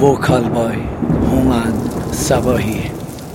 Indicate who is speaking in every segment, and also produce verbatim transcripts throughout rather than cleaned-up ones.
Speaker 1: vocal by هومن صباحی.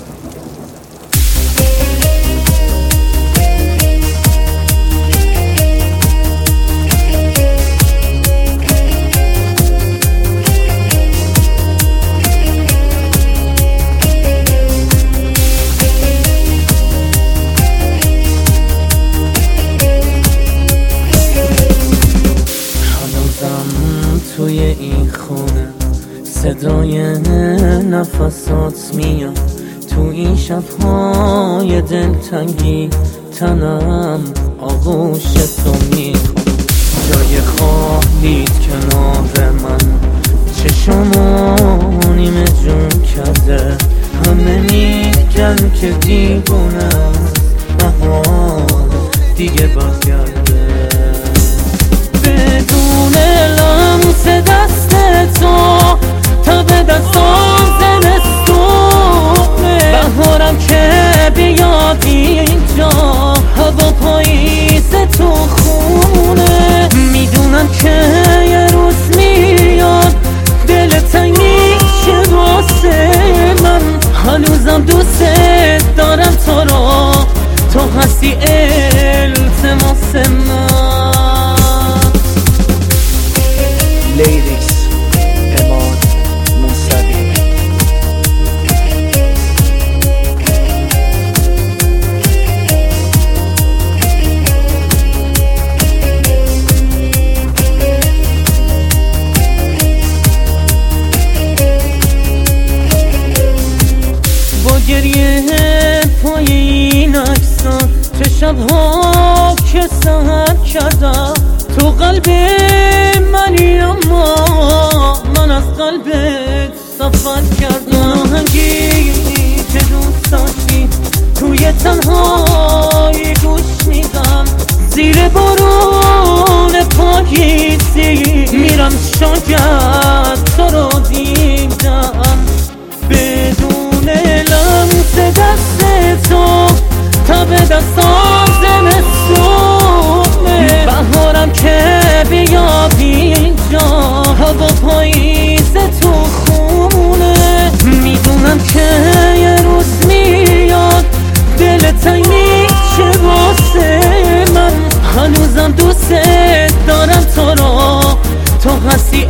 Speaker 2: توی این خونه صدای نفسات میاد، تو این شبهای دلتنگی تنم آغوش تو میکن. جای خالیت کنار من چشمو نیمه جون کرده، همه میگن که دیوونه است بهار دیگه برگرده. بدون لمس دست تو تا به دستام زمستونه، بهارم که بیاد اینجا هوا پاییز تو خونه. میدونم که یه روز میاد دل تنگ میشه واسه من، هنوزم دوست دارم تو رو، تو هستی التماس من.
Speaker 1: لیریکس اماد موسوی.
Speaker 2: با گریه پای این عکس‌ها چه شب‌ها که سحر کردم تو قلب منی، اما من از قلبت سفر کردم. آهنگی که دوست داشتی توی تنهایی گوش میدم، زیر بارون پاییزی میرم شاید تو رو دیدم. بدون لمس دست تو تا به دستام زمستونه، بهارم که بیاد اینجا هوا پاییز تو خونه. میدونم که یه روز میاد دل تنگ میشه واسه من، هنوزم دوست دارم تو رو، تو هستی